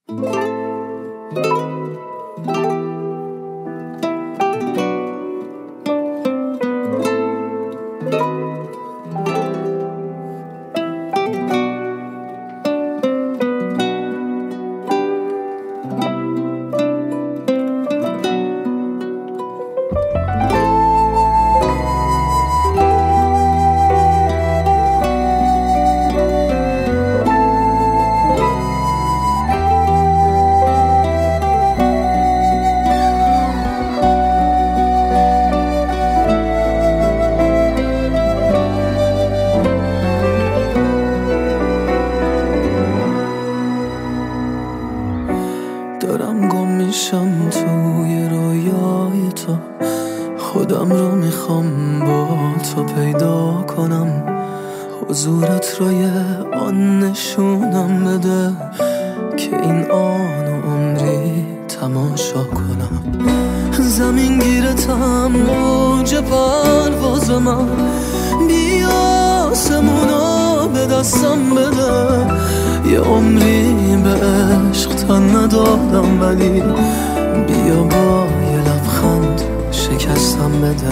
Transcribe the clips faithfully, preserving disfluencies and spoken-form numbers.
دارم گم میشم توی رویای تو، خودم رو میخوام با تو پیدا کنم، حضورت رو یه آن نشونم بده که این آن و عمری تماشا کنم. زمین گیرتم موج پرواز من، بیا آسمونو به دستم بده، یه عمری به عشق تن ندادم ولی بیا با یه لبخند شکستم بده.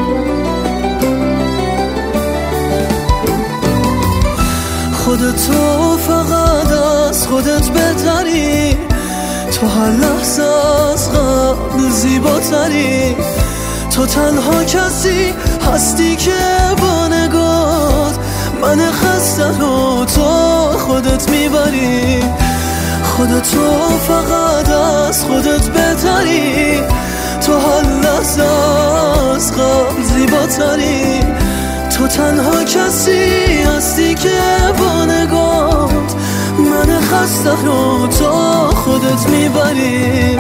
خودتو فقط از خودت بهتری، تو هر لحظه از قبل زیباتری، تو تنها کسی هستی که با نگات من خسته رو تو خودت میبری. خودتو فقط از خودت بهتری، تو هر لحظه از قبل زیباتری، تو تنها کسی هستی که با نگات من خسته رو تو خودت میبری.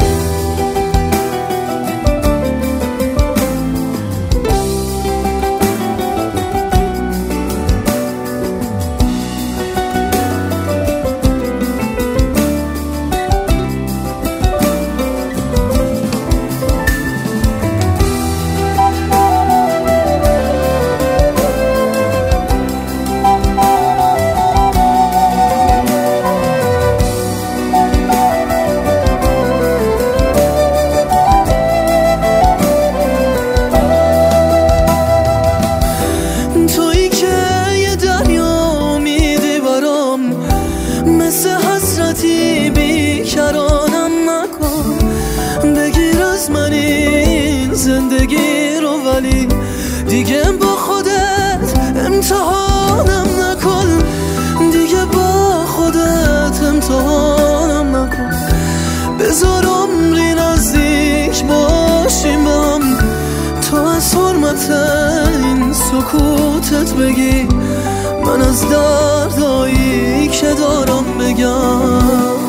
بیکرانم نکن، بگیر از من این زندگی رو ولی دیگه با خودت امتحانم نکن، دیگه با خودت امتحانم نکن. بذار عمری نزدیک باشیم به هم، تو از حرمت این سکوتت بگی، من از دردایی که دارم بگم.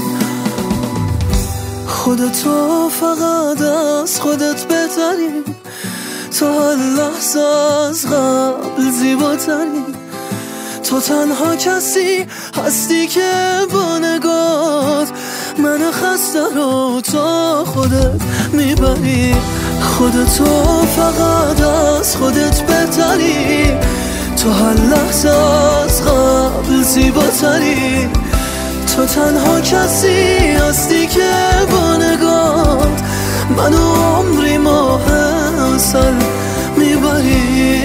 خودتو فقط از خودت بهتری، تو هر لحظه از قبل زیباتری، تو تنها کسی هستی که با نگات من خسته رو تو خودت میبری. خودتو فقط از خودت بهتری، تو هر لحظه از قبل زیباتری، تو تنها کسی هستی که با نگات منو عمری ماه اصل میبری،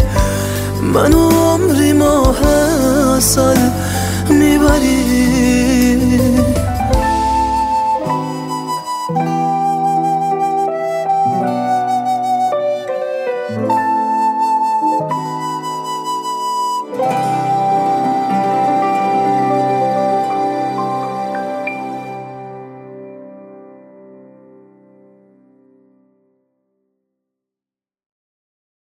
منو عمری ماه اصل میبری.